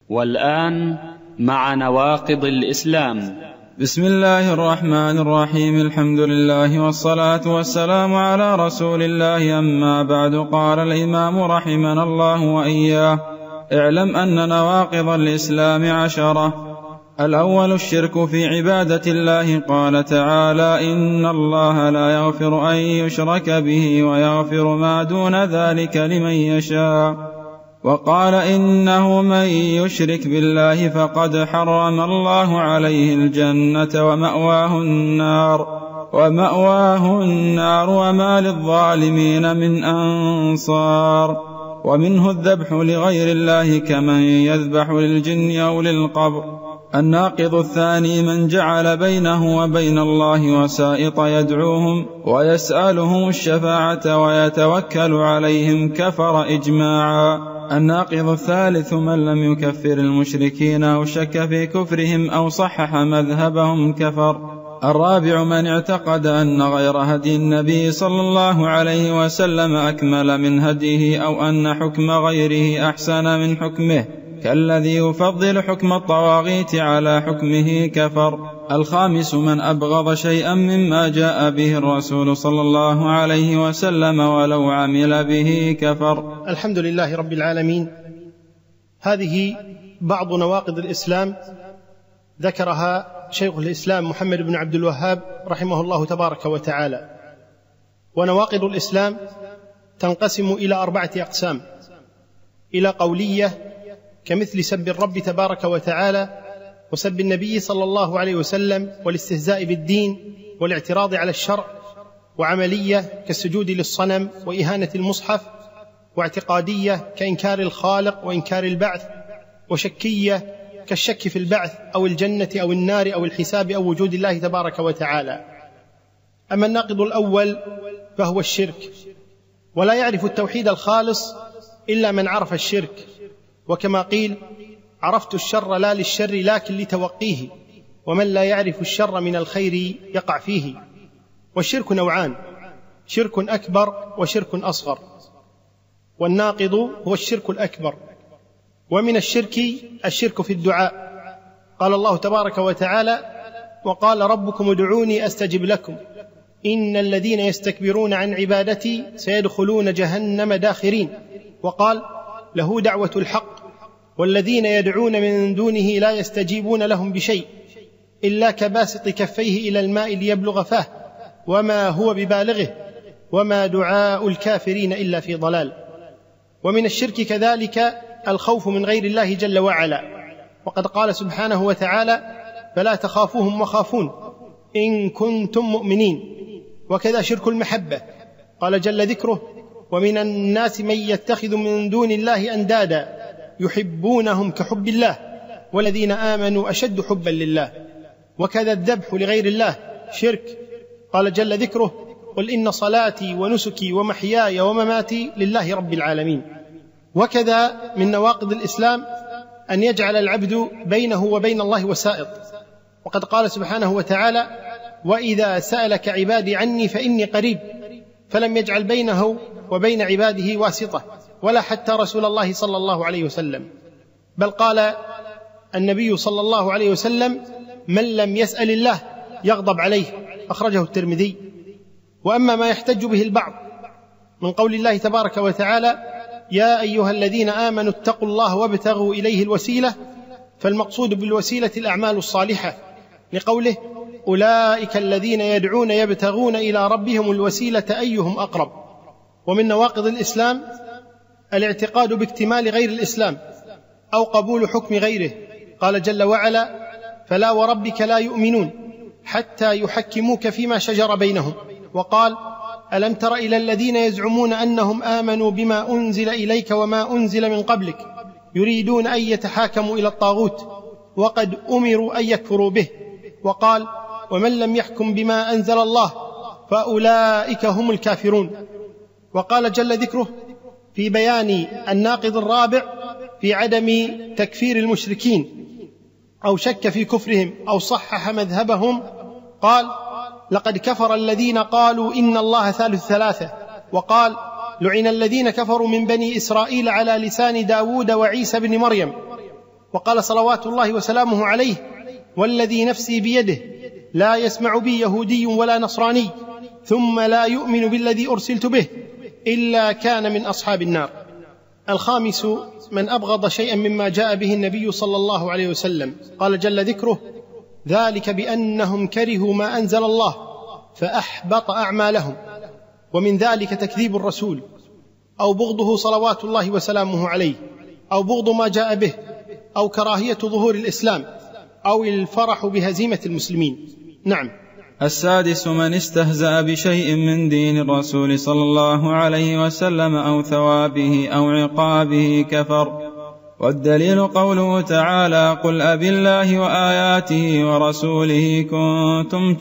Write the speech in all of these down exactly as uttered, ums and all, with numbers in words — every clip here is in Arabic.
والآن مع نواقض الإسلام. بسم الله الرحمن الرحيم. الحمد لله والصلاة والسلام على رسول الله. أما بعد، قال الإمام رحمنا الله وإياه: اعلم أن نواقض الإسلام عشرة. الأول الشرك في عبادة الله. قال تعالى: إن الله لا يغفر أن يشرك به ويغفر ما دون ذلك لمن يشاء. وقال: إنه من يشرك بالله فقد حرم الله عليه الجنة ومأواه النار ومأواه النار وما للظالمين من أنصار. ومنه الذبح لغير الله كمن يذبح للجن أو للقبر. الناقض الثاني: من جعل بينه وبين الله وسائط يدعوهم ويسألهم الشفاعة ويتوكل عليهم كفر إجماعا. الناقض الثالث: من لم يكفر المشركين أو شك في كفرهم أو صحح مذهبهم كفر. الرابع: من اعتقد أن غير هدي النبي صلى الله عليه وسلم أكمل من هديه أو أن حكم غيره أحسن من حكمه كالذي يفضل حكم الطواغيت على حكمه كفر. الخامس: من أبغض شيئا مما جاء به الرسول صلى الله عليه وسلم ولو عمل به كفر. الحمد لله رب العالمين. هذه بعض نواقض الإسلام ذكرها شيخ الإسلام محمد بن عبد الوهاب رحمه الله تبارك وتعالى. ونواقض الإسلام تنقسم إلى أربعة أقسام: إلى قولية كمثل سب الرب تبارك وتعالى وسب النبي صلى الله عليه وسلم والاستهزاء بالدين والاعتراض على الشرع، وعملية كالسجود للصنم وإهانة المصحف، واعتقادية كإنكار الخالق وإنكار البعث، وشكية كالشك في البعث أو الجنة أو النار أو الحساب أو وجود الله تبارك وتعالى. أما الناقض الأول فهو الشرك، ولا يعرف التوحيد الخالص إلا من عرف الشرك، وكما قيل: عرفت الشر لا للشر لكن لتوقيه، ومن لا يعرف الشر من الخير يقع فيه. والشرك نوعان: شرك أكبر وشرك أصغر. والناقض هو الشرك الأكبر. ومن الشرك الشرك في الدعاء. قال الله تبارك وتعالى: وقال ربكم ادعوني أستجب لكم إن الذين يستكبرون عن عبادتي سيدخلون جهنم داخرين. وقال: له دعوة الحق والذين يدعون من دونه لا يستجيبون لهم بشيء إلا كباسط كفيه إلى الماء ليبلغ فاه وما هو ببالغه وما دعاء الكافرين إلا في ضلال. ومن الشرك كذلك الخوف من غير الله جل وعلا، وقد قال سبحانه وتعالى: فلا تخافوهم وخافون إن كنتم مؤمنين. وكذا شرك المحبة، قال جل ذكره: ومن الناس من يتخذ من دون الله أندادا يحبونهم كحب الله والذين آمنوا أشد حبا لله. وكذا الذبح لغير الله شرك، قال جل ذكره: قل إن صلاتي ونسكي ومحياي ومماتي لله رب العالمين. وكذا من نواقض الإسلام أن يجعل العبد بينه وبين الله وسائط، وقد قال سبحانه وتعالى: وإذا سألك عبادي عني فإني قريب، فلم يجعل بينه وبين عباده واسطة ولا حتى رسول الله صلى الله عليه وسلم، بل قال النبي صلى الله عليه وسلم: من لم يسأل الله يغضب عليه، أخرجه الترمذي. وأما ما يحتج به البعض من قول الله تبارك وتعالى: يا أيها الذين آمنوا اتقوا الله وابتغوا إليه الوسيلة، فالمقصود بالوسيلة الأعمال الصالحة، لقوله: أولئك الذين يدعون يبتغون إلى ربهم الوسيلة أيهم أقرب. ومن نواقض الإسلام الاعتقاد باكتمال غير الإسلام أو قبول حكم غيره. قال جل وعلا: فلا وربك لا يؤمنون حتى يحكموك فيما شجر بينهم. وقال: ألم تر إلى الذين يزعمون أنهم آمنوا بما أنزل إليك وما أنزل من قبلك يريدون أن يتحاكموا إلى الطاغوت وقد أمروا أن يكفروا به. وقال: ومن لم يحكم بما أنزل الله فأولئك هم الكافرون. وقال جل ذكره في بيان الناقض الرابع في عدم تكفير المشركين أو شك في كفرهم أو صحح مذهبهم، قال: لقد كفر الذين قالوا إن الله ثالث ثلاثة. وقال: لعن الذين كفروا من بني إسرائيل على لسان داود وعيسى بن مريم. وقال صلوات الله وسلامه عليه: والذي نفسي بيده لا يسمع بي يهودي ولا نصراني ثم لا يؤمن بالذي أرسلت به إلا كان من أصحاب النار. الخامس: من أبغض شيئا مما جاء به النبي صلى الله عليه وسلم. قال جل ذكره: ذلك بأنهم كرهوا ما أنزل الله فأحبط أعمالهم. ومن ذلك تكذيب الرسول أو بغضه صلوات الله وسلامه عليه، أو بغض ما جاء به، أو كراهية ظهور الإسلام، أو الفرح بهزيمة المسلمين. نعم. السادس: من استهزأ بشيء من دين الرسول صلى الله عليه وسلم أو ثوابه أو عقابه كفر. والدليل قوله تعالى: قل أبالله وآياته ورسوله كنتم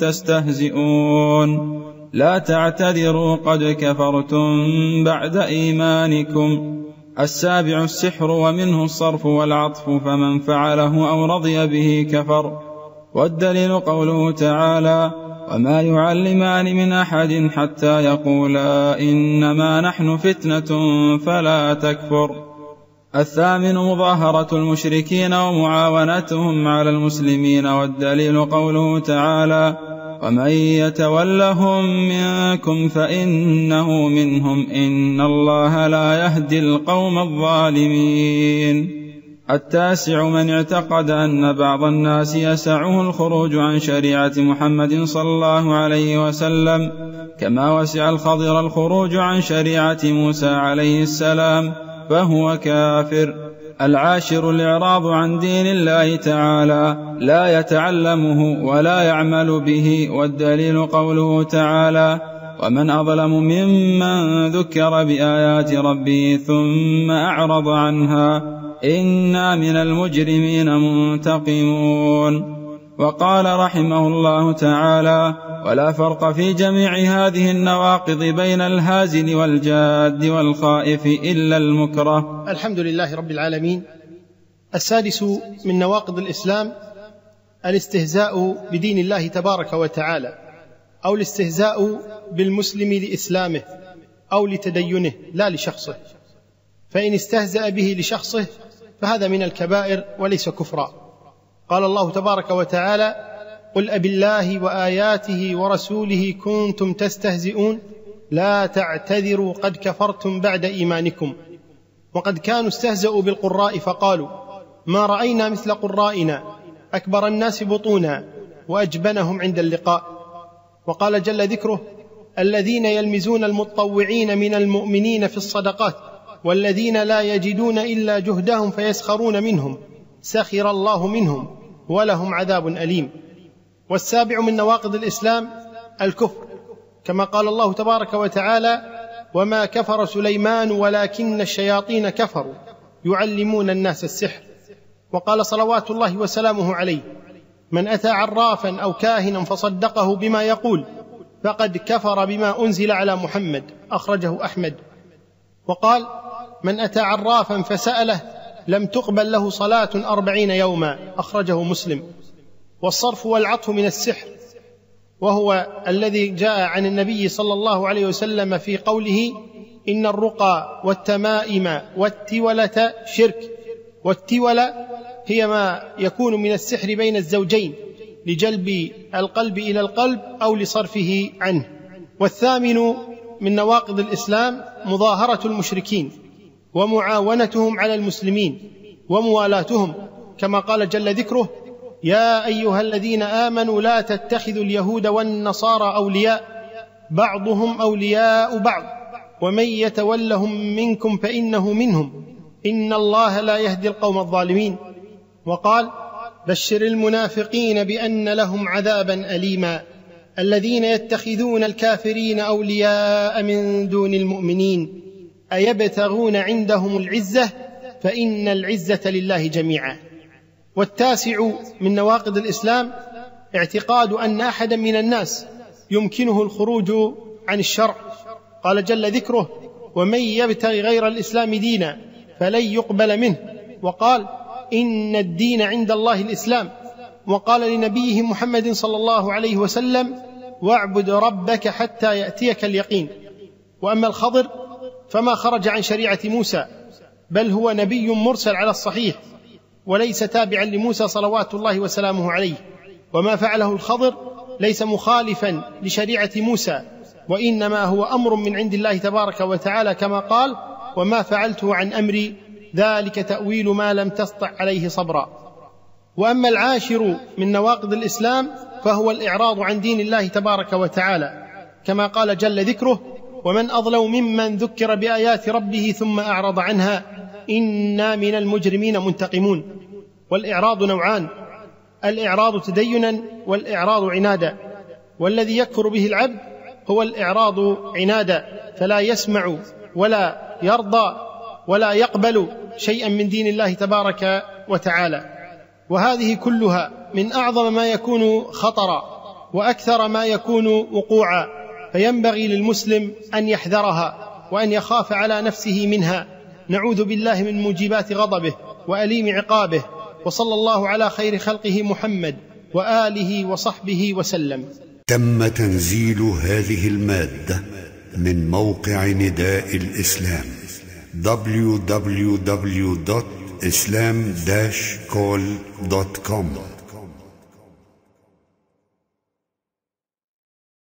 تستهزئون لا تعتذروا قد كفرتم بعد إيمانكم. السابع: السحر، ومنه الصرف والعطف، فمن فعله أو رضي به كفر. والدليل قوله تعالى: وما يعلمان من أحد حتى يقولا إنما نحن فتنة فلا تكفر. الثامن: مظاهرة المشركين ومعاونتهم على المسلمين. والدليل قوله تعالى: ومن يتولهم منكم فإنه منهم إن الله لا يهدي القوم الظالمين. التاسع: من اعتقد أن بعض الناس يسعه الخروج عن شريعة محمد صلى الله عليه وسلم كما وسع الخضر الخروج عن شريعة موسى عليه السلام فهو كافر. العاشر: الإعراض عن دين الله تعالى، لا يتعلمه ولا يعمل به. والدليل قوله تعالى: ومن أظلم ممن ذكر بآيات ربه ثم أعرض عنها إنا من المجرمين منتقمون. وقال رحمه الله تعالى: ولا فرق في جميع هذه النواقض بين الهازل والجاد والخائف إلا المكره. الحمد لله رب العالمين. السادس من نواقض الإسلام: الاستهزاء بدين الله تبارك وتعالى، أو الاستهزاء بالمسلم لإسلامه أو لتدينه لا لشخصه. فإن استهزأ به لشخصه فهذا من الكبائر وليس كفرا. قال الله تبارك وتعالى: قل أبالله وآياته ورسوله كنتم تستهزئون لا تعتذروا قد كفرتم بعد إيمانكم. وقد كانوا استهزأوا بالقراء فقالوا: ما رأينا مثل قرائنا أكبر الناس بطونا وأجبنهم عند اللقاء. وقال جل ذكره: الذين يلمزون المتطوعين من المؤمنين في الصدقات والذين لا يجدون إلا جهدهم فيسخرون منهم سخر الله منهم ولهم عذاب أليم. والسابع من نواقض الإسلام الكفر، كما قال الله تبارك وتعالى: وما كفر سليمان ولكن الشياطين كفروا يعلمون الناس السحر. وقال صلوات الله وسلامه عليه: من أتى عرافا أو كاهنا فصدقه بما يقول فقد كفر بما أنزل على محمد، أخرجه أحمد. وقال: من أتى عرافا فسأله لم تقبل له صلاة أربعين يوما، أخرجه مسلم. والصرف والعطف من السحر، وهو الذي جاء عن النبي صلى الله عليه وسلم في قوله: إن الرقى والتمائم والتولة شرك. والتولة هي ما يكون من السحر بين الزوجين لجلب القلب إلى القلب أو لصرفه عنه. والثامن من نواقض الإسلام مظاهرة المشركين ومعاونتهم على المسلمين وموالاتهم، كما قال جل ذكره: يا أيها الذين آمنوا لا تتخذوا اليهود والنصارى أولياء بعضهم أولياء بعض ومن يتولهم منكم فإنه منهم إن الله لا يهدي القوم الظالمين. وقال: بشر المنافقين بأن لهم عذابا أليما الذين يتخذون الكافرين أولياء من دون المؤمنين أيبتغون عندهم العزة فإن العزة لله جميعا. والتاسع من نواقض الإسلام اعتقاد أن أحدا من الناس يمكنه الخروج عن الشرع. قال جل ذكره: ومن يبتغي غير الإسلام دينا فلن يقبل منه. وقال: إن الدين عند الله الإسلام. وقال لنبيه محمد صلى الله عليه وسلم: واعبد ربك حتى يأتيك اليقين. وأما الخضر فما خرج عن شريعة موسى، بل هو نبي مرسل على الصحيح، وليس تابعا لموسى صلوات الله وسلامه عليه، وما فعله الخضر ليس مخالفا لشريعة موسى، وإنما هو أمر من عند الله تبارك وتعالى، كما قال: وما فعلته عن أمري ذلك تأويل ما لم تسطع عليه صبرا. وأما العاشر من نواقض الإسلام فهو الإعراض عن دين الله تبارك وتعالى، كما قال جل ذكره: ومن أظلم ممن ذكر بآيات ربه ثم أعرض عنها إنا من المجرمين منتقمون. والإعراض نوعان: الإعراض تدينا والإعراض عنادا. والذي يكفر به العبد هو الإعراض عنادا، فلا يسمع ولا يرضى ولا يقبل شيئا من دين الله تبارك وتعالى. وهذه كلها من أعظم ما يكون خطرا وأكثر ما يكون وقوعا، فينبغي للمسلم أن يحذرها وأن يخاف على نفسه منها. نعوذ بالله من موجبات غضبه وأليم عقابه. وصلى الله على خير خلقه محمد وآله وصحبه وسلم. تم تنزيل هذه المادة من موقع نداء الإسلام دبليو دبليو دبليو دوت إسلام داش كول دوت كوم.